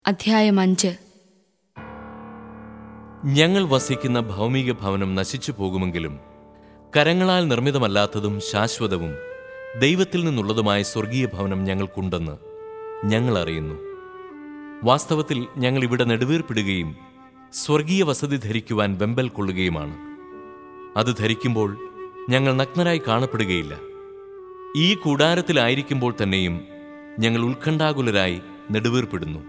അധ്യായം 5. ഞങ്ങൾ വസിക്കുന്ന ഭൗമിക ഭവനം നശിച്ചു പോകുമെങ്കിലും കരങ്ങളാൽ നിർമ്മിതമല്ലാത്തതും ശാശ്വതവും ദൈവത്തിൽ നിന്നുള്ളതുമായ സ്വർഗീയ ഭവനം ഞങ്ങൾക്കുണ്ടെന്ന് ഞങ്ങൾ അറിയുന്നു. വാസ്തവത്തിൽ ഞങ്ങൾ ഇവിടെ നെടുവീർപ്പിടുകയും സ്വർഗീയ വസതി ധരിക്കുവാൻ വെമ്പൽ കൊള്ളുകയുമാണ്. അത് ധരിക്കുമ്പോൾ ഞങ്ങൾ നഗ്നരായി കാണപ്പെടുകയില്ല. ഈ കൂടാരത്തിലായിരിക്കുമ്പോൾ തന്നെയും ഞങ്ങൾ ഉത്കണ്ഠാകുലരായി നെടുവീർപ്പിടുന്നു.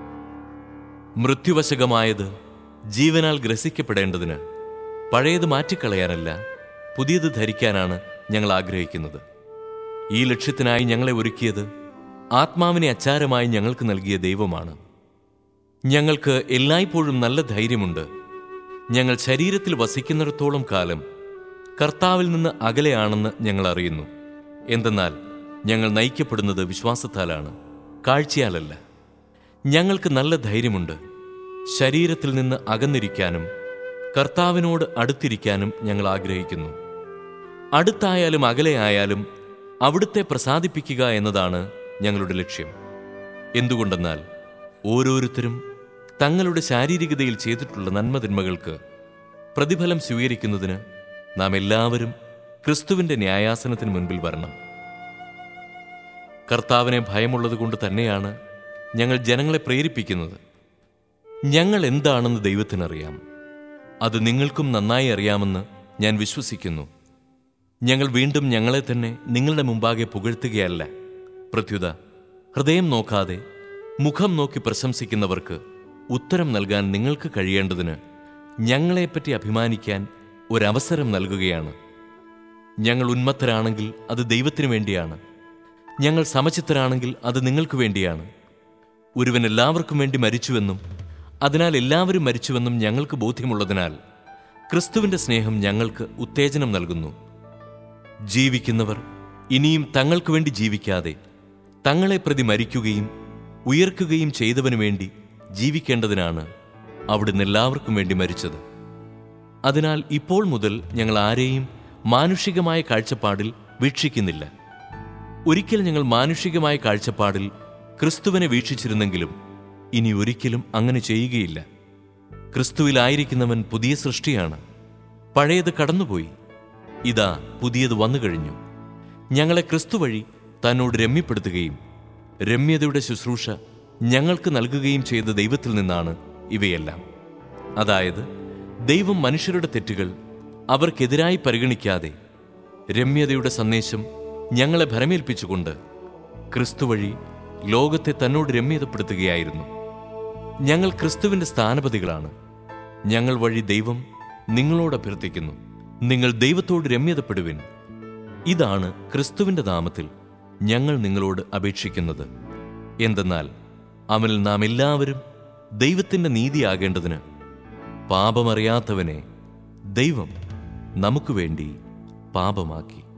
മൃത്യുവശകമായത് ജീവനാൽ ഗ്രസിക്കപ്പെടേണ്ടതിന് പഴയത് മാറ്റിക്കളയാനല്ല, പുതിയത് ധരിക്കാനാണ് ഞങ്ങൾ ആഗ്രഹിക്കുന്നത്. ഈ ലക്ഷ്യത്തിനായി ഞങ്ങളെ ഒരുക്കിയത് ആത്മാവിനെ അച്ചാരമായി ഞങ്ങൾക്ക് നൽകിയ ദൈവമാണ്. ഞങ്ങൾക്ക് എല്ലായ്പ്പോഴും നല്ല ധൈര്യമുണ്ട്. ഞങ്ങൾ ശരീരത്തിൽ വസിക്കുന്നിടത്തോളം കാലം കർത്താവിൽ നിന്ന് അകലെയാണെന്ന് ഞങ്ങൾ അറിയുന്നു. എന്തെന്നാൽ ഞങ്ങൾ നയിക്കപ്പെടുന്നത് വിശ്വാസത്താലാണ്, കാഴ്ചയാലല്ല. ഞങ്ങൾക്ക് നല്ല ധൈര്യമുണ്ട്. ശരീരത്തിൽ നിന്ന് അകന്നിരിക്കാനും കർത്താവിനോട് അടുത്തിരിക്കാനും ഞങ്ങൾ ആഗ്രഹിക്കുന്നു. അടുത്തായാലും അകലെയായാലും അവിടുത്തെ പ്രസാദിപ്പിക്കുക എന്നതാണ് ഞങ്ങളുടെ ലക്ഷ്യം. എന്തുകൊണ്ടെന്നാൽ ഓരോരുത്തരും തങ്ങളുടെ ശാരീരികതയിൽ ചെയ്തിട്ടുള്ള നന്മതിന്മകൾക്ക് പ്രതിഫലം സ്വീകരിക്കുന്നതിന് നാം എല്ലാവരും ക്രിസ്തുവിന്റെ ന്യായാസനത്തിന് മുൻപിൽ വരണം. കർത്താവിനെ ഭയമുള്ളതുകൊണ്ട് തന്നെയാണ് ഞങ്ങൾ ജനങ്ങളെ പ്രേരിപ്പിക്കുന്നത്. ഞങ്ങൾ എന്താണെന്ന് ദൈവത്തിനറിയാം. അത് നിങ്ങൾക്കും നന്നായി അറിയാമെന്ന് ഞാൻ വിശ്വസിക്കുന്നു. ഞങ്ങൾ വീണ്ടും ഞങ്ങളെ തന്നെ നിങ്ങളുടെ മുമ്പാകെ പുകഴ്ത്തുകയല്ല. പ്രത്യുത ഹൃദയം നോക്കാതെ മുഖം നോക്കി പ്രശംസിക്കുന്നവർക്ക് ഉത്തരം നൽകാൻ നിങ്ങൾക്ക് കഴിയേണ്ടതിന് ഞങ്ങളെപ്പറ്റി അഭിമാനിക്കാൻ ഒരവസരം നൽകുകയാണ്. ഞങ്ങൾ ഉന്മത്തരാണെങ്കിൽ അത് ദൈവത്തിനു വേണ്ടിയാണ്. ഞങ്ങൾ സമചിത്തരാണെങ്കിൽ അത് നിങ്ങൾക്ക് വേണ്ടിയാണ്. ഒരുവൻ എല്ലാവർക്കും വേണ്ടി മരിച്ചുവെന്നും അതിനാൽ എല്ലാവരും മരിച്ചുവെന്നും ഞങ്ങൾക്ക് ബോധ്യമുള്ളതിനാൽ ക്രിസ്തുവിന്റെ സ്നേഹം ഞങ്ങൾക്ക് ഉത്തേജനം നൽകുന്നു. ജീവിക്കുന്നവർ ഇനിയും തങ്ങൾക്ക് വേണ്ടി ജീവിക്കാതെ തങ്ങളെ പ്രതി മരിക്കുകയും ഉയർക്കുകയും ചെയ്തവനു വേണ്ടി ജീവിക്കേണ്ടതിനാണ് അവിടുന്ന് എല്ലാവർക്കും വേണ്ടി മരിച്ചത്. അതിനാൽ ഇപ്പോൾ മുതൽ ഞങ്ങൾ ആരെയും മാനുഷികമായ കാഴ്ചപ്പാടിൽ വീക്ഷിക്കുന്നില്ല. ഒരിക്കൽ ഞങ്ങൾ മാനുഷികമായ കാഴ്ചപ്പാടിൽ ക്രിസ്തുവിനെ വീക്ഷിച്ചിരുന്നെങ്കിലും ഇനി ഒരിക്കലും അങ്ങനെ ചെയ്യുകയില്ല. ക്രിസ്തുവിലായിരിക്കുന്നവൻ പുതിയ സൃഷ്ടിയാണ്. പഴയത് കടന്നുപോയി, ഇതാ പുതിയത് വന്നു കഴിഞ്ഞു. ഞങ്ങളെ ക്രിസ്തു വഴി തന്നോട് രമ്യപ്പെടുത്തുകയും രമ്യതയുടെ ശുശ്രൂഷ ഞങ്ങൾക്ക് നൽകുകയും ചെയ്ത ദൈവത്തിൽ നിന്നാണ് ഇവയെല്ലാം. അതായത് ദൈവം മനുഷ്യരുടെ തെറ്റുകൾ അവർക്കെതിരായി പരിഗണിക്കാതെ രമ്യതയുടെ സന്ദേശം ഞങ്ങളെ ഭരമേൽപ്പിച്ചുകൊണ്ട് ക്രിസ്തു വഴി ലോകത്തെ തന്നോട് രമ്യതപ്പെടുത്തുകയായിരുന്നു. ഞങ്ങൾ ക്രിസ്തുവിന്റെ സ്ഥാനപതികളാണ്. ഞങ്ങൾ വഴി ദൈവം നിങ്ങളോട് അഭ്യർത്ഥിക്കുന്നു, നിങ്ങൾ ദൈവത്തോട് രമ്യതപ്പെടുവിൻ. ഇതാണ് ക്രിസ്തുവിന്റെ നാമത്തിൽ ഞങ്ങൾ നിങ്ങളോട് അപേക്ഷിക്കുന്നത്. എന്തെന്നാൽ അവനിൽ നാം എല്ലാവരും ദൈവത്തിന്റെ നീതിയാകേണ്ടതിന് പാപമറിയാത്തവനെ ദൈവം നമുക്ക് വേണ്ടി പാപമാക്കി.